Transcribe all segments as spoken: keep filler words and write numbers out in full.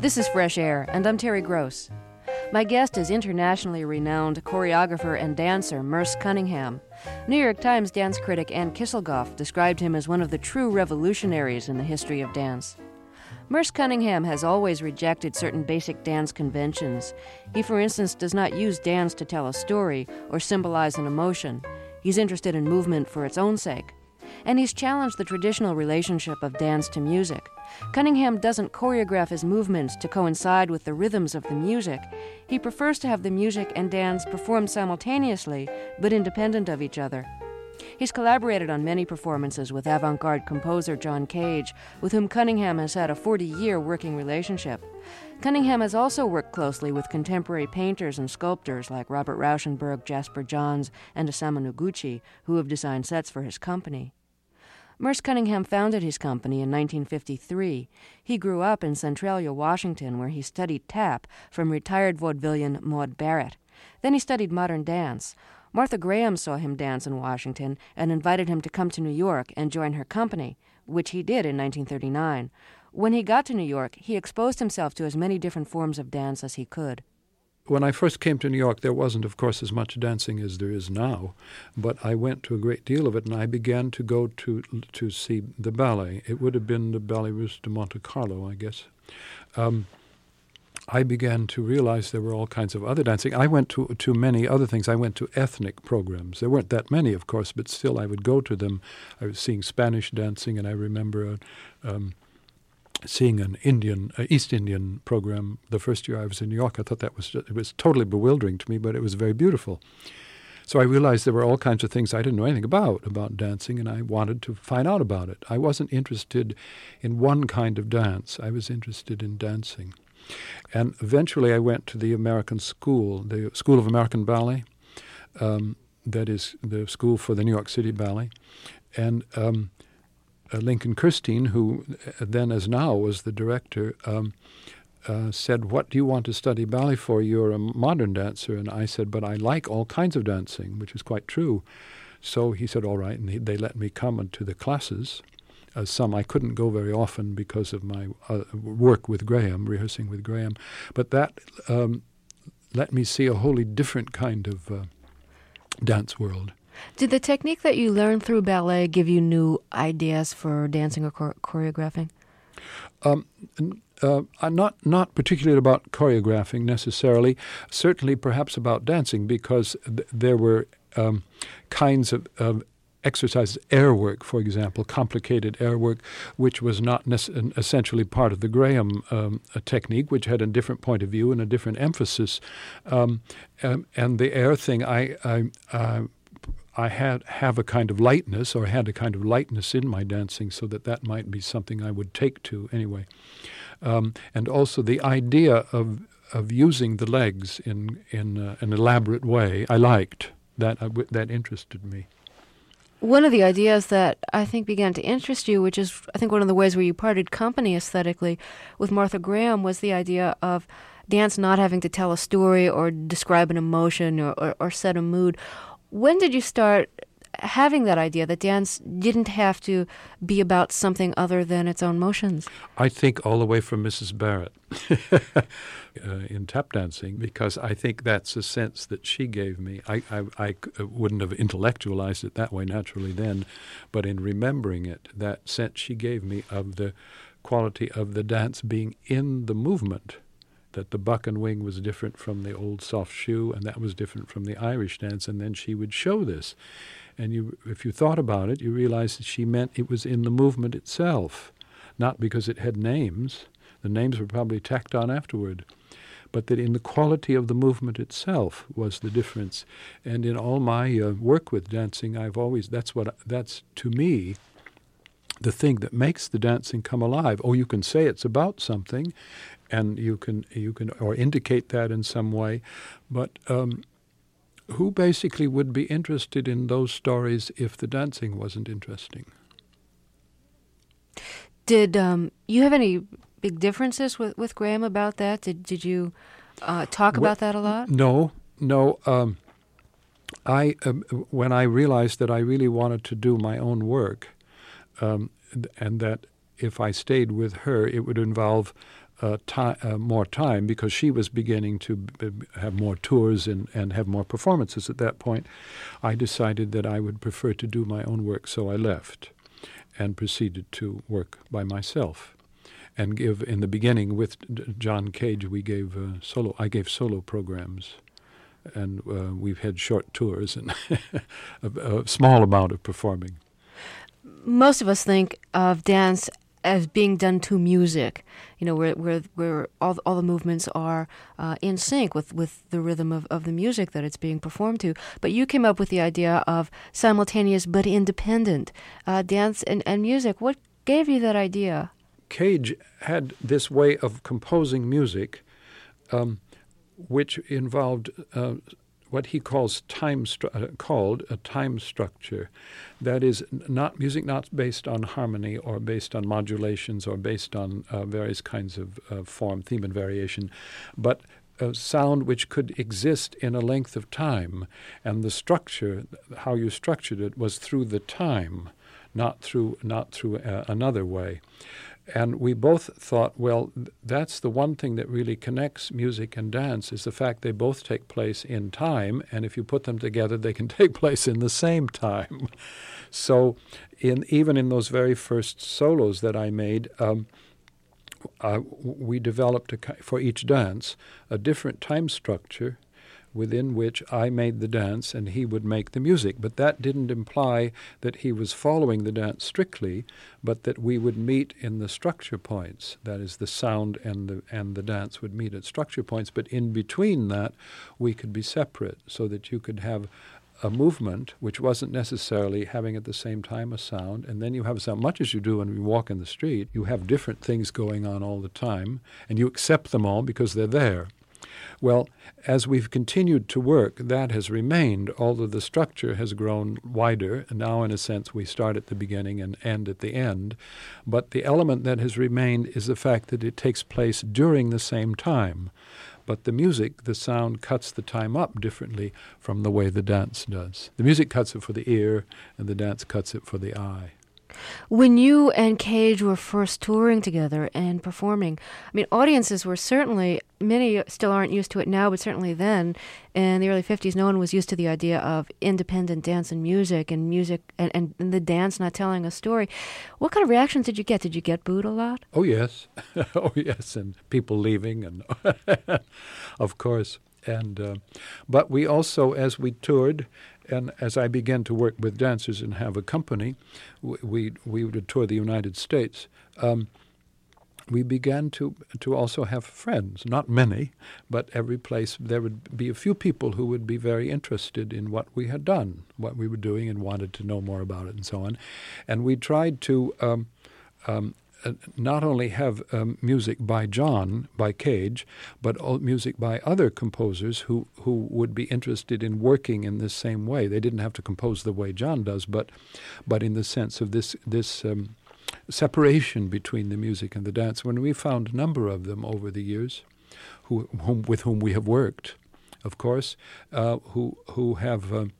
This is Fresh Air, and I'm Terry Gross. My guest is internationally renowned choreographer and dancer Merce Cunningham. New York Times dance critic Ann Kisselgoff described him as one of the true revolutionaries in the history of dance. Merce Cunningham has always rejected certain basic dance conventions. He, for instance, does not use dance to tell a story or symbolize an emotion. He's interested in movement for its own sake. And he's challenged the traditional relationship of dance to music. Cunningham doesn't choreograph his movements to coincide with the rhythms of the music. He prefers to have the music and dance performed simultaneously, but independent of each other. He's collaborated on many performances with avant-garde composer John Cage, with whom Cunningham has had a forty-year working relationship. Cunningham has also worked closely with contemporary painters and sculptors like Robert Rauschenberg, Jasper Johns, and Osamu Noguchi, who have designed sets for his company. Merce Cunningham founded his company in nineteen fifty-three. He grew up in Centralia, Washington, where he studied tap from retired vaudevillian Maud Barrett. Then he studied modern dance. Martha Graham saw him dance in Washington and invited him to come to New York and join her company, which he did in nineteen thirty-nine. When he got to New York, he exposed himself to as many different forms of dance as he could. When I first came to New York, there wasn't, of course, as much dancing as there is now, but I went to a great deal of it, and I began to go to to see the ballet. It would have been the Ballet Russe de Monte Carlo, I guess. Um, I began to realize there were all kinds of other dancing. I went to, to many other things. I went to ethnic programs. There weren't that many, of course, but still I would go to them. I was seeing Spanish dancing, and I remember uh, um, seeing an Indian, uh, East Indian program the first year I was in New York. I thought that was just, it was totally bewildering to me, but it was very beautiful. So I realized there were all kinds of things I didn't know anything about, about dancing, and I wanted to find out about it. I wasn't interested in one kind of dance. I was interested in dancing. And eventually I went to the American School, the School of American Ballet, um, that is the school for the New York City Ballet. And um, uh, Lincoln Kirstein, who then as now was the director, um, uh, said, "What do you want to study ballet for? You're a modern dancer." And I said, "But I like all kinds of dancing," which is quite true. So he said, "All right," and he, they let me come to the classes. Uh, some I couldn't go very often because of my uh, work with Graham, rehearsing with Graham. But that um, let me see a wholly different kind of uh, dance world. Did the technique that you learned through ballet give you new ideas for dancing or chore- choreographing? Um, uh, not not particularly about choreographing necessarily. Certainly, perhaps about dancing, because th- there were um, kinds of, of exercises, air work, for example, complicated air work, which was not nece- essentially part of the Graham um, technique, which had a different point of view and a different emphasis. Um, and, and the air thing, I I, uh, I had have a kind of lightness, or had a kind of lightness in my dancing, so that that might be something I would take to anyway. Um, and also the idea of of using the legs in in uh, an elaborate way, I liked that. Uh, that interested me. One of the ideas that I think began to interest you, which is I think one of the ways where you parted company aesthetically with Martha Graham, was the idea of dance not having to tell a story or describe an emotion or, or, or set a mood. When did you start having that idea that dance didn't have to be about something other than its own motions? I think all the way from Missus Barrett uh, in tap dancing, because I think that's a sense that she gave me. I, I, I wouldn't have intellectualized it that way naturally then, but in remembering it, that sense she gave me of the quality of the dance being in the movement, that the buck and wing was different from the old soft shoe, and that was different from the Irish dance, and then she would show this. And you, if you thought about it, you realized that she meant it was in the movement itself, not because it had names. The names were probably tacked on afterward, but that in the quality of the movement itself was the difference. And in all my uh, work with dancing, I've always, that's what, that's to me, the thing that makes the dancing come alive. Oh, you can say it's about something, and you can, you can, or indicate that in some way, but um, who basically would be interested in those stories if the dancing wasn't interesting? Did um, you have any big differences with, with Graham about that? Did did you uh, talk about that a lot? No, no. Um, I uh, when I realized that I really wanted to do my own work, um, and that if I stayed with her, it would involve uh, ti- uh, more time because she was beginning to b- b- have more tours and, and have more performances at that point. I decided that I would prefer to do my own work, so I left and proceeded to work by myself. And give in the beginning with John Cage, we gave uh, solo. I gave solo programs, and uh, we've had short tours and a, a small amount of performing. Most of us think of dance as being done to music, you know, where where where all all the movements are uh, in sync with, with the rhythm of, of the music that it's being performed to. But you came up with the idea of simultaneous but independent uh, dance and, and music. What gave you that idea? Cage had this way of composing music, um, which involved uh, what he calls time stru- uh, called a time structure. That is, not music not based on harmony or based on modulations or based on uh, various kinds of uh, form, theme, and variation, but a sound which could exist in a length of time, and the structure, how you structured it, was through the time, not through not through uh, another way. And we both thought, well, that's the one thing that really connects music and dance is the fact they both take place in time, and if you put them together, they can take place in the same time. So in even in those very first solos that I made, um, uh, we developed, a, for each dance, a different time structure within which I made the dance and he would make the music. But that didn't imply that he was following the dance strictly, but that we would meet in the structure points. That is, the sound and the and the dance would meet at structure points. But in between that, we could be separate so that you could have a movement which wasn't necessarily having at the same time a sound, and then you have sound, much as you do when you walk in the street. You have different things going on all the time, and you accept them all because they're there. Well, as we've continued to work, that has remained, although the structure has grown wider. And now, in a sense, we start at the beginning and end at the end. But the element that has remained is the fact that it takes place during the same time. But the music, the sound, cuts the time up differently from the way the dance does. The music cuts it for the ear, and the dance cuts it for the eye. When you and Cage were first touring together and performing, I mean, audiences were certainly, many still aren't used to it now, but certainly then, in the early fifties, no one was used to the idea of independent dance and music and music and, and, and the dance not telling a story. What kind of reactions did you get? Did you get booed a lot? Oh, yes. oh, yes, and people leaving, and of course. And uh, but we also, as we toured, and as I began to work with dancers and have a company, we we would tour the United States. Um, we began to to also have friends, not many, but every place there would be a few people who would be very interested in what we had done, what we were doing, and wanted to know more about it, and so on. And we tried to um, um, Uh, not only have um, music by John, by Cage, but all music by other composers who, who would be interested in working in this same way. They didn't have to compose the way John does, but but in the sense of this this um, separation between the music and the dance. When we found a number of them over the years, who whom, with whom we have worked, of course, uh, who who have um,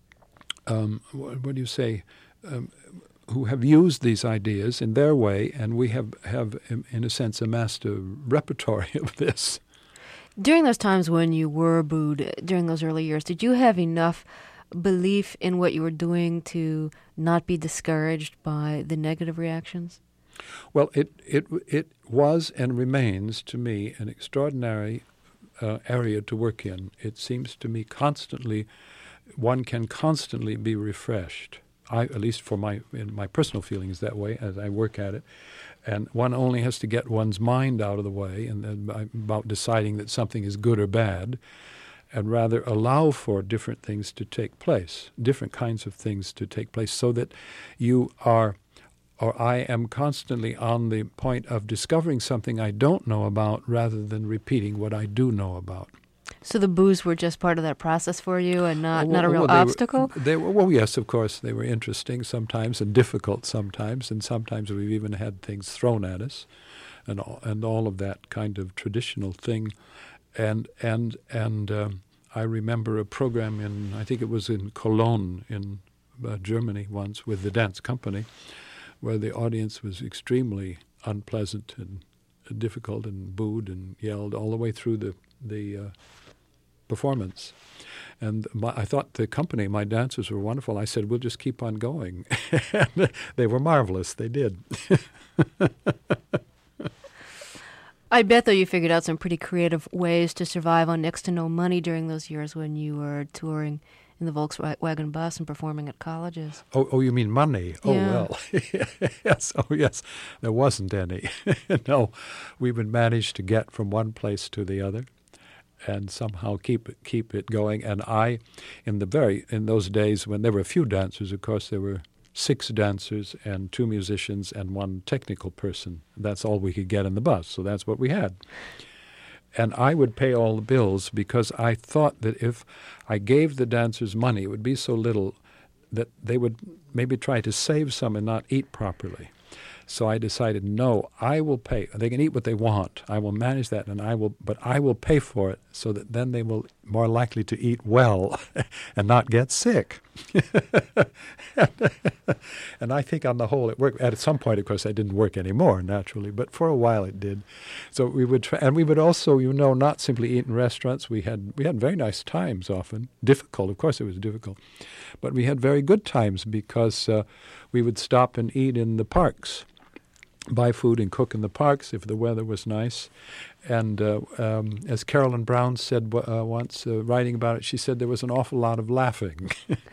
um, what, what do you say? Um, who have used these ideas in their way, and we have, have, in a sense, amassed a repertory of this. During those times when you were booed, during those early years, did you have enough belief in what you were doing to not be discouraged by the negative reactions? Well, it it it was and remains, to me, an extraordinary uh, area to work in. It seems to me constantly, one can constantly be refreshed. I, at least for my in my personal feelings that way as I work at it, and one only has to get one's mind out of the way and then about deciding that something is good or bad, and rather allow for different things to take place, different kinds of things to take place, so that you are, or I am constantly on the point of discovering something I don't know about rather than repeating what I do know about. So the boos were just part of that process for you and not, well, not a real well, they obstacle? Were, they were, well, yes, of course. They were interesting sometimes and difficult sometimes, and sometimes we've even had things thrown at us and all, and all of that kind of traditional thing. And and and um, I remember a program in, I think it was in Cologne in uh, Germany once with the dance company, where the audience was extremely unpleasant and difficult and booed and yelled all the way through the the uh, performance. And my, I thought the company, my dancers were wonderful. I said, we'll just keep on going. They were marvelous. They did. I bet, though, you figured out some pretty creative ways to survive on next to no money during those years when you were touring in the Volkswagen bus and performing at colleges. Oh, oh, you mean money? Oh, Yeah. well, yes. Oh, yes. There wasn't any. No, we would manage to get from one place to the other, and somehow keep it, keep it going. And I, in the very in those days when there were a few dancers, of course, there were six dancers and two musicians and one technical person. That's all we could get in the bus, so that's what we had. And I would pay all the bills because I thought that if I gave the dancers money, it would be so little that they would maybe try to save some and not eat properly. So I decided, no, I will pay. They can eat what they want. I will manage that, and I will, but I will pay for it so that then they will more likely to eat well and not get sick. And I think on the whole it worked. At some point, of course, it didn't work anymore, naturally, but for a while it did. So we would try, and we would also, you know, not simply eat in restaurants. We had we had very nice times often. Difficult, of course, it was difficult, but we had very good times because uh, we would stop and eat in the parks. Buy food and cook in the parks if the weather was nice. And uh, um, as Carolyn Brown said uh, once, uh, writing about it, she said there was an awful lot of laughing.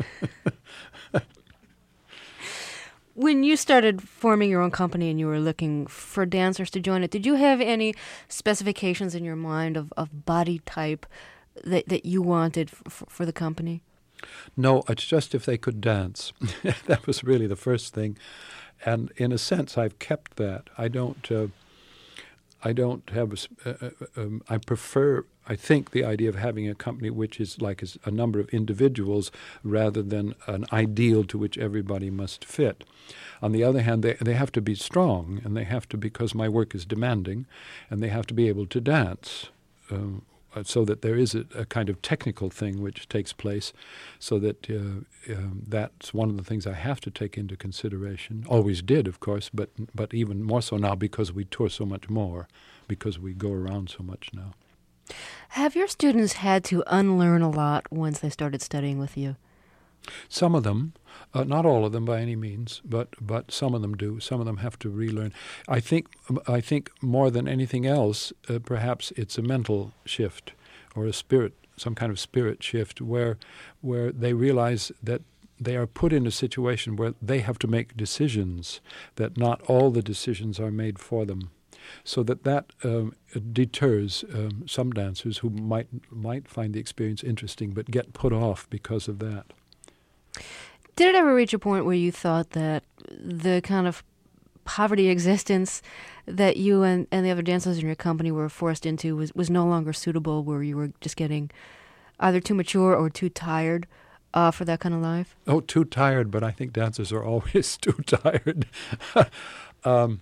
When you started forming your own company and you were looking for dancers to join it, did you have any specifications in your mind of, of body type that, that you wanted f- for the company? No, it's just if they could dance. That was really the first thing. And in a sense, I've kept that. I don't. Uh, I don't have. A, uh, um, I prefer. I think the idea of having a company which is like a number of individuals rather than an ideal to which everybody must fit. On the other hand, they they have to be strong, and they have to, because my work is demanding, and they have to be able to dance. Um, so that there is a, a kind of technical thing which takes place, so that uh, um, that's one of the things I have to take into consideration. Always did, of course, but but even more so now because we tour so much more, because we go around so much now. Have your students had to unlearn a lot once they started studying with you? Some of them, uh, not all of them by any means, but but some of them do. Some of them have to relearn. I think I think more than anything else, uh, perhaps it's a mental shift or a spirit, some kind of spirit shift, where where they realize that they are put in a situation where they have to make decisions, that not all the decisions are made for them. So that that um, deters um, some dancers who might might find the experience interesting but get put off because of that. Did it ever reach a point where you thought that the kind of poverty existence that you and, and the other dancers in your company were forced into was, was no longer suitable, where you were just getting either too mature or too tired uh, for that kind of life? Oh, too tired, but I think dancers are always too tired. um,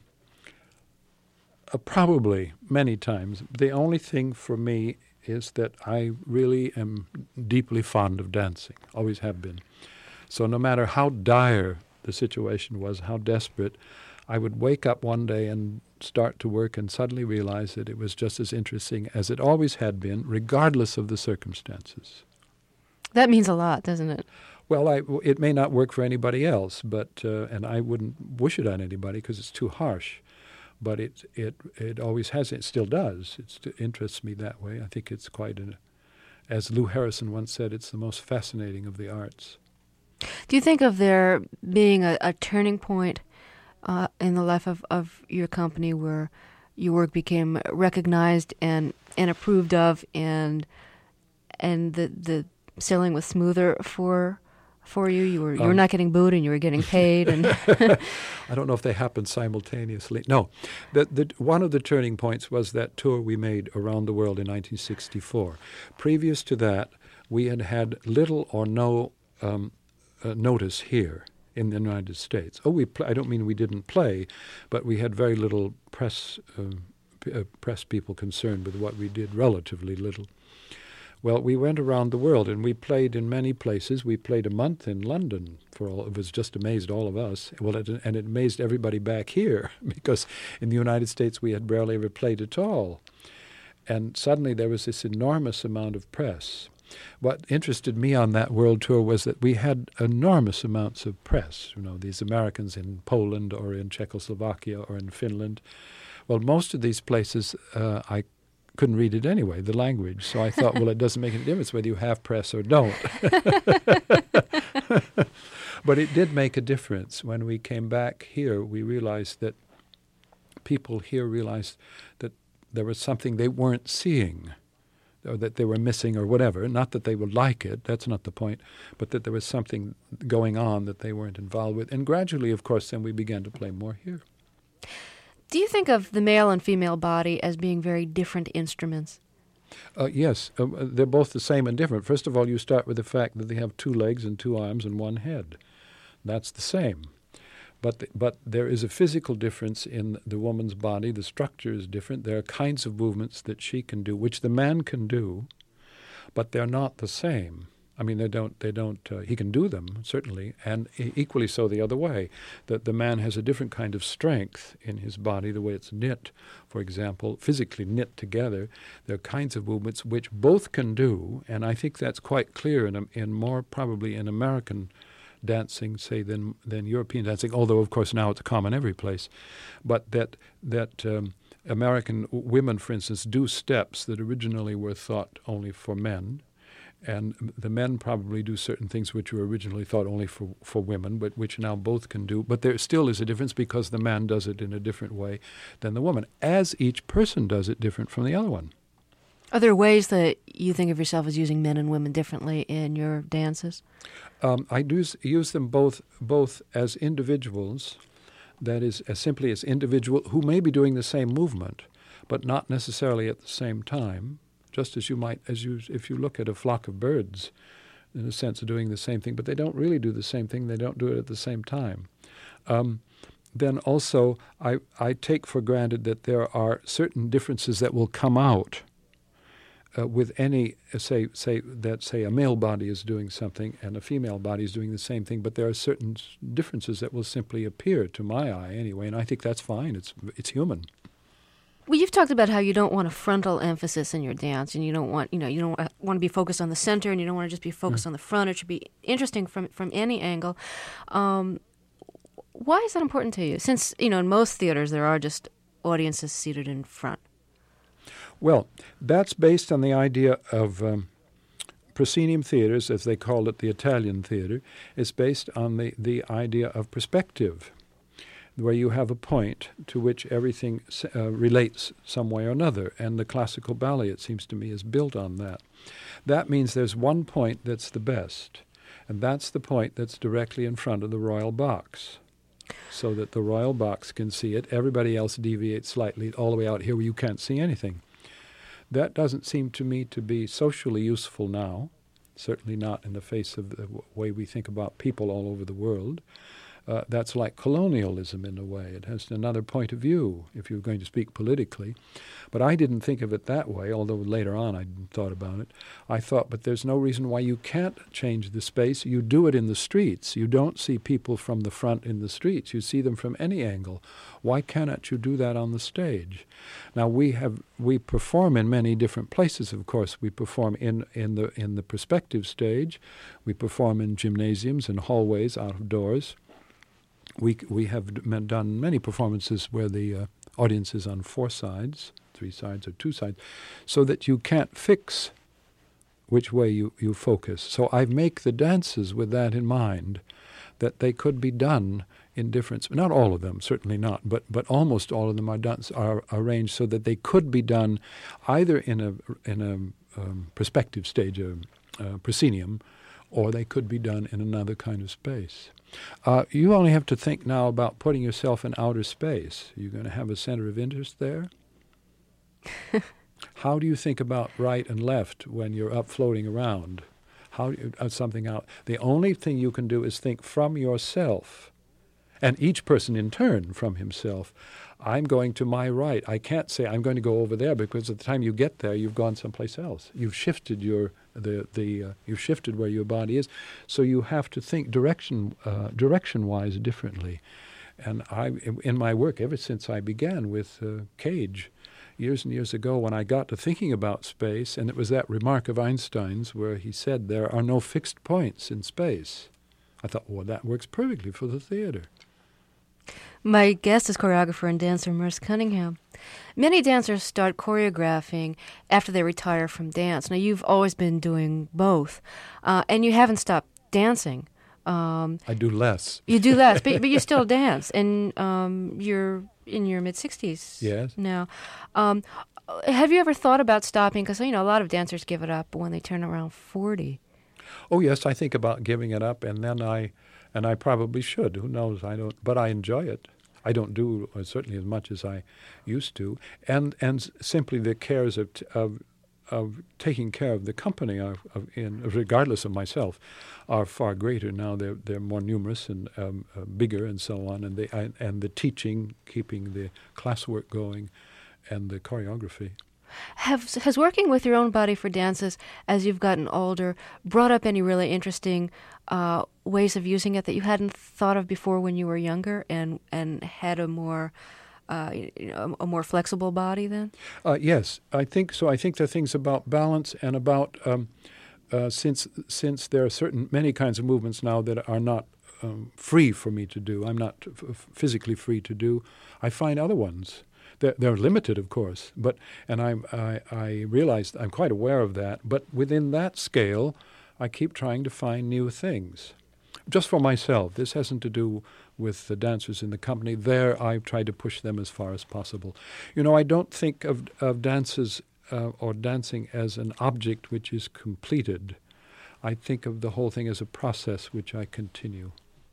uh, probably, many times. The only thing for me is that I really am deeply fond of dancing, always have been. So no matter how dire the situation was, how desperate, I would wake up one day and start to work and suddenly realize that it was just as interesting as it always had been, regardless of the circumstances. That means a lot, doesn't it? Well, I, it may not work for anybody else, but uh, and I wouldn't wish it on anybody because it's too harsh. But it it it always has. It still does. It's, it interests me that way. I think it's quite an, as Lou Harrison once said, it's the most fascinating of the arts. Do you think of there being a, a turning point uh, in the life of, of your company where your work became recognized and, and approved of, and and the the sailing was smoother for for you? You were you were Um, not getting booed and you were getting paid. And I don't know if they happened simultaneously. No, the, the, one of the turning points was that tour we made around the world in nineteen sixty-four. Previous to that, we had had little or no um, uh, notice here in the United States. Oh, we pl- I don't mean we didn't play, but we had very little press uh, p- uh, press people concerned with what we did, relatively little. Well, we went around the world, and we played in many places. We played a month in London. For all, it was just amazed all of us. Well, it, and it amazed everybody back here, because in the United States we had barely ever played at all. And suddenly there was this enormous amount of press. What interested me on that world tour was that we had enormous amounts of press. You know, these Americans in Poland or in Czechoslovakia or in Finland. Well, most of these places uh, I couldn't read it anyway, the language. So I thought, well, it doesn't make any difference whether you have press or don't. But it did make a difference. When we came back here, we realized that people here realized that there was something they weren't seeing, or that they were missing or whatever. Not that they would like it, that's not the point, but that there was something going on that they weren't involved with. And gradually, of course, then we began to play more here. Do you think of the male and female body as being very different instruments? Uh, yes, uh, they're both the same and different. First of all, you start with the fact that they have two legs and two arms and one head. That's the same. But the, but there is a physical difference in the woman's body. The structure is different. There are kinds of movements that she can do, which the man can do, but they're not the same. I mean, they don't, they don't, uh, he can do them, certainly, and e- equally so the other way, that the man has a different kind of strength in his body, the way it's knit, for example, physically knit together. There are kinds of movements which both can do, and I think that's quite clear in, in more probably in American dancing, say, than than European dancing, although, of course, now it's common every place, but that, that um, American women, for instance, do steps that originally were thought only for men. And the men probably do certain things which were originally thought only for, for women, but which now both can do. But there still is a difference because the man does it in a different way than the woman, as each person does it different from the other one. Are there ways that you think of yourself as using men and women differently in your dances? Um, I do use them both both as individuals, that is, as simply as individual who may be doing the same movement, but not necessarily at the same time. Just as you might, as you, if you look at a flock of birds, in a sense of doing the same thing, but they don't really do the same thing. They don't do it at the same time. Um, then also, I, I take for granted that there are certain differences that will come out uh, with any, uh, say, say that say a male body is doing something and a female body is doing the same thing, but there are certain differences that will simply appear to my eye anyway, and I think that's fine. It's it's human. Well, you've talked about how you don't want a frontal emphasis in your dance, and you don't want, you know, you don't want to be focused on the center, and you don't want to just be focused mm. on the front. It should be interesting from from any angle. Um, why is that important to you? Since, you know, in most theaters there are just audiences seated in front. Well, that's based on the idea of um, proscenium theaters, as they call it, the Italian theater. It's based on the, the idea of perspective, where you have a point to which everything uh, relates some way or another. And the classical ballet, it seems to me, is built on that. That means there's one point that's the best, and that's the point that's directly in front of the royal box, so that the royal box can see it. Everybody else deviates slightly all the way out here where you can't see anything. That doesn't seem to me to be socially useful now, certainly not in the face of the w- way we think about people all over the world. Uh, that's like colonialism in a way. It has another point of view, if you're going to speak politically. But I didn't think of it that way, although later on I thought about it. I thought, but there's no reason why you can't change the space. You do it in the streets. You don't see people from the front in the streets. You see them from any angle. Why cannot you do that on the stage? Now, we have we perform in many different places, of course. We perform in, in the in the perspective stage. We perform in gymnasiums and hallways out of doors. We we have done many performances where the uh, audience is on four sides, three sides or two sides, so that you can't fix which way you, you focus. So I make the dances with that in mind, that they could be done in different, not all of them, certainly not, but but almost all of them are done are arranged so that they could be done either in a in a um, perspective stage, a, a proscenium, or they could be done in another kind of space. Uh, you only have to think now about putting yourself in outer space. You're going to have a center of interest there. How do you think about right and left when you're up floating around? How do you, uh, something out? The only thing you can do is think from yourself, And each person in turn from himself. I'm going to my right. I can't say I'm going to go over there because at the time you get there, you've gone someplace else. You've shifted your the the uh, you've shifted where your body is, so you have to think direction uh, direction-wise differently. And I, in my work, ever since I began with uh, Cage, years and years ago, when I got to thinking about space, and it was that remark of Einstein's where he said there are no fixed points in space. I thought, well, that works perfectly for the theater. My guest is choreographer and dancer Merce Cunningham. Many dancers start choreographing after they retire from dance. Now, you've always been doing both, uh, and you haven't stopped dancing. Um, I do less. You do less, but, but you still dance, and um, you're in your mid-sixties yes. now. Um, have you ever thought about stopping? Because, you know, a lot of dancers give it up when they turn around forty. Oh, yes, I think about giving it up, and then I... And I probably should. Who knows? I don't. But I enjoy it. I don't do uh, certainly as much as I used to. And and simply the cares of t- of, of taking care of the company, of, of in, regardless of myself, are far greater now. They're they're more numerous and um, uh, bigger and so on. And they I, and the teaching, keeping the classwork going, and the choreography. Have, has working with your own body for dances as you've gotten older brought up any really interesting uh, ways of using it that you hadn't thought of before when you were younger and, and had a more uh, you know, a more flexible body then? Uh, yes, I think so. I think there are things about balance and about um, uh, since since there are certain many kinds of movements now that are not um, free for me to do. I'm not f- physically free to do. I find other ones. They're, they're limited, of course, but and I'm, I I realize I'm quite aware of that. But within that scale, I keep trying to find new things. Just for myself, this hasn't to do with the dancers in the company. There, I've tried to push them as far as possible. You know, I don't think of of dances uh, or dancing as an object which is completed. I think of the whole thing as a process which I continue.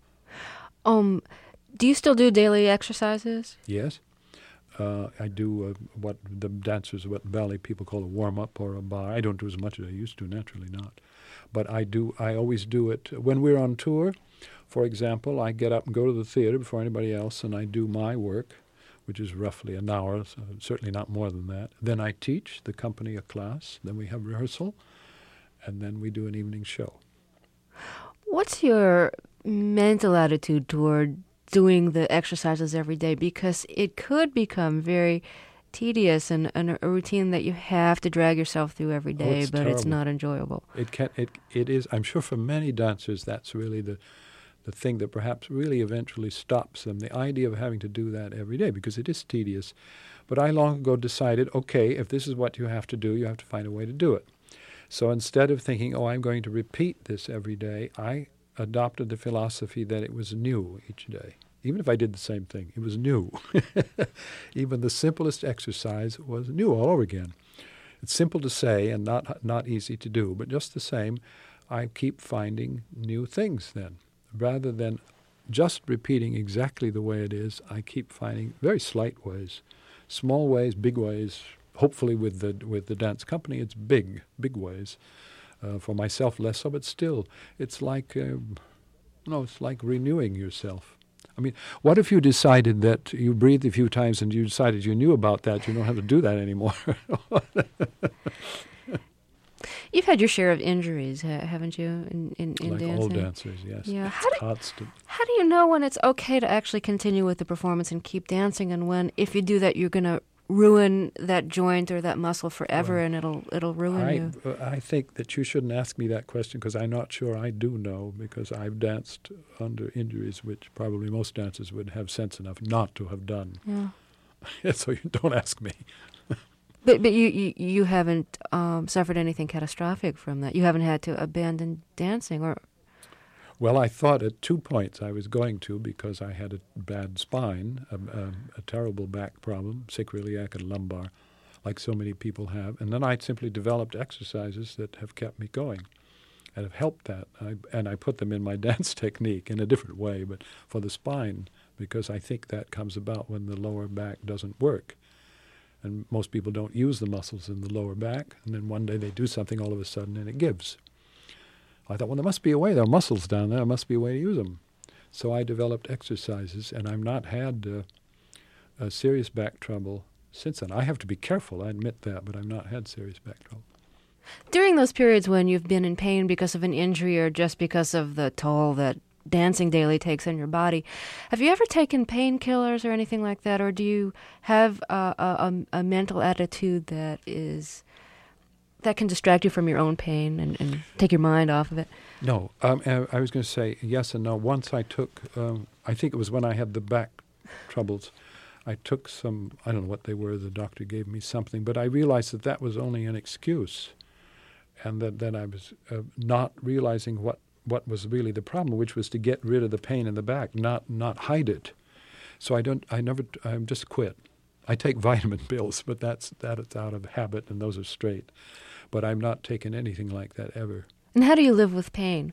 Um, do you still do daily exercises? Yes. Uh, I do uh, what the dancers, what ballet people call a warm-up or a bar. I don't do as much as I used to, naturally not. But I do. I always do it. When we're on tour, for example, I get up and go to the theater before anybody else, and I do my work, which is roughly an hour, so certainly not more than that. Then I teach the company a class. Then we have rehearsal, and then we do an evening show. What's your mental attitude toward doing the exercises every day, because it could become very tedious and, and a routine that you have to drag yourself through every day, oh, it's but terrible. It's not enjoyable. It can it it is. I'm sure for many dancers that's really the the thing that perhaps really eventually stops them. The idea of having to do that every day, because it is tedious. But I long ago decided, okay, if this is what you have to do, you have to find a way to do it. So instead of thinking, oh, I'm going to repeat this every day, I adopted the philosophy that it was new each day. Even if I did the same thing, it was new. Even the simplest exercise was new all over again. It's simple to say and not not easy to do, but just the same, I keep finding new things then. Rather than just repeating exactly the way it is, I keep finding very slight ways, small ways, big ways. Hopefully with the with the dance company, it's big, big ways. Uh, for myself, less so, but still, it's like, uh, no, it's like renewing yourself. I mean, what if you decided that you breathed a few times and you decided you knew about that, you don't have to do that anymore? You've had your share of injuries, haven't you, in, in, in like dancing? Like all dancers, yes. Yeah. It's how do, constant. How do you know when it's okay to actually continue with the performance and keep dancing, and when, if you do that, you're going to ruin that joint or that muscle forever, well, and it'll it'll ruin I, you? I think that you shouldn't ask me that question, because I'm not sure I do know, because I've danced under injuries which probably most dancers would have sense enough not to have done. Yeah. So you don't ask me. But but you, you, you haven't um, suffered anything catastrophic from that? You haven't had to abandon dancing? or? Well, I thought at two points I was going to, because I had a bad spine, a, a, a terrible back problem, sacroiliac and lumbar, like so many people have. And then I simply developed exercises that have kept me going and have helped that. I, and I put them in my dance technique in a different way, but for the spine, because I think that comes about when the lower back doesn't work. And most people don't use the muscles in the lower back, and then one day they do something all of a sudden and it gives. I thought, well, there must be a way. There are muscles down there. There must be a way to use them. So I developed exercises, and I've not had uh, a serious back trouble since then. I have to be careful, I admit that, but I've not had serious back trouble. During those periods when you've been in pain because of an injury or just because of the toll that dancing daily takes on your body, have you ever taken painkillers or anything like that, or do you have a, a, a mental attitude that is that can distract you from your own pain and, and take your mind off of it? No, um, I was going to say yes and no. Once I took, um, I think it was when I had the back troubles, I took some, I don't know what they were, the doctor gave me something, but I realized that that was only an excuse, and that, that I was uh, not realizing what, what was really the problem, which was to get rid of the pain in the back, not not hide it. So I don't, I never, I just quit. I take vitamin pills, but that's that's out of habit, and those are straight. But I'm not taking anything like that ever. And how do you live with pain?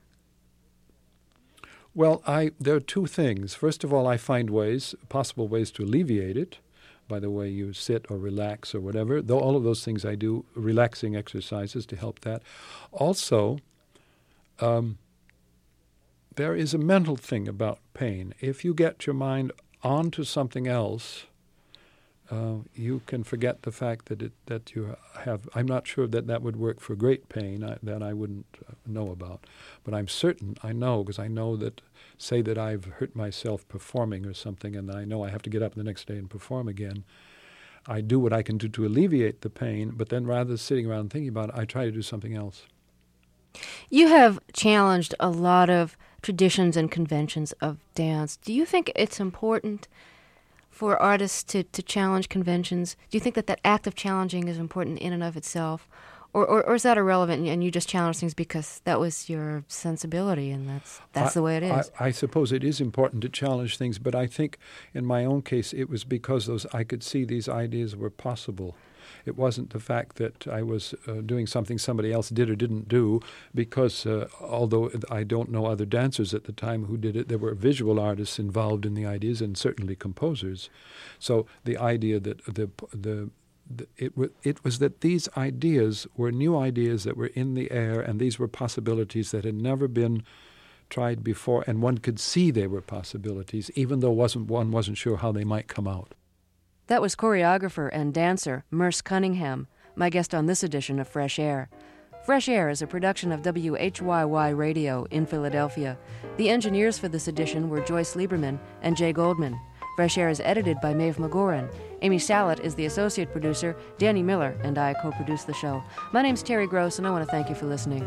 Well, I there are two things. First of all, I find ways, possible ways to alleviate it, by the way you sit or relax or whatever. Though all of those things I do, relaxing exercises to help that. Also, um, there is a mental thing about pain. If you get your mind onto something else, Uh, you can forget the fact that it that you have. I'm not sure that that would work for great pain. I, that I wouldn't uh, know about, but I'm certain I know, because I know that. Say that I've hurt myself performing or something, and I know I have to get up the next day and perform again. I do what I can do to alleviate the pain, but then rather than sitting around thinking about it, I try to do something else. You have challenged a lot of traditions and conventions of dance. Do you think it's important for artists to, to challenge conventions? Do you think that that act of challenging is important in and of itself? Or or, or is that irrelevant and you just challenge things because that was your sensibility and that's that's I, the way it is? I, I suppose it is important to challenge things, but I think in my own case it was because those I could see these ideas were possible. It wasn't the fact that I was uh, doing something somebody else did or didn't do, because uh, although I don't know other dancers at the time who did it, there were visual artists involved in the ideas and certainly composers. So the idea that the the, the it, w- it was that these ideas were new ideas that were in the air, and these were possibilities that had never been tried before, and one could see they were possibilities, even though wasn't one wasn't sure how they might come out. That was choreographer and dancer Merce Cunningham, my guest on this edition of Fresh Air. Fresh Air is a production of W H Y Y Radio in Philadelphia. The engineers for this edition were Joyce Lieberman and Jay Goldman. Fresh Air is edited by Maeve McGoran. Amy Sallet is the associate producer. Danny Miller and I co-produce the show. My name's Terry Gross, and I want to thank you for listening.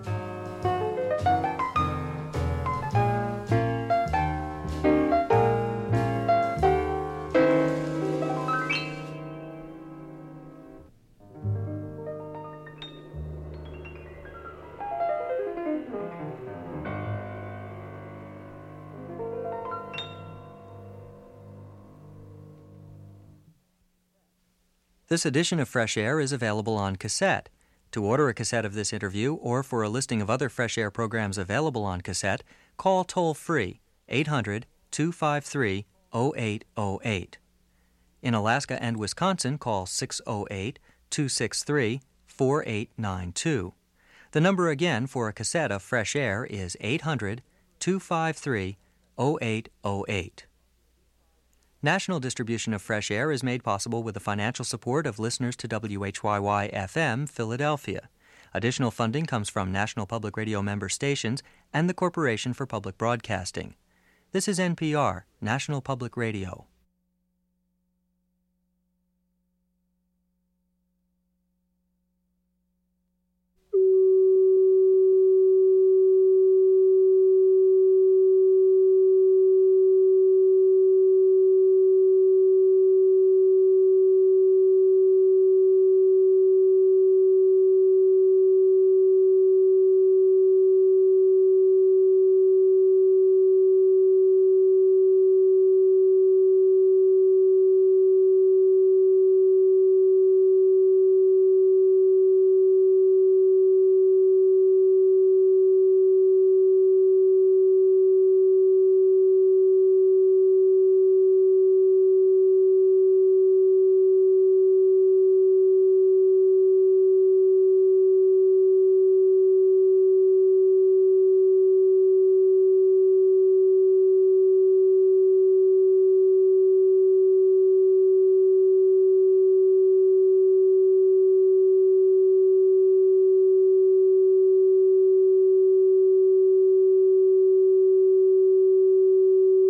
This edition of Fresh Air is available on cassette. To order a cassette of this interview or for a listing of other Fresh Air programs available on cassette, call toll-free eight hundred, two five three, oh eight oh eight. In Alaska and Wisconsin, call six oh eight, two six three, four eight nine two. The number again for a cassette of Fresh Air is eight hundred, two five three, oh eight oh eight. National distribution of Fresh Air is made possible with the financial support of listeners to W H Y Y F M, Philadelphia. Additional funding comes from National Public Radio member stations and the Corporation for Public Broadcasting. This is N P R, National Public Radio.